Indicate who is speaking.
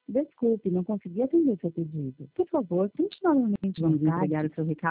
Speaker 1: Desculpe, não consegui atender seu pedido. Por favor, tente novamente.
Speaker 2: Vamos
Speaker 1: mais tarde.
Speaker 2: entregar o seu recado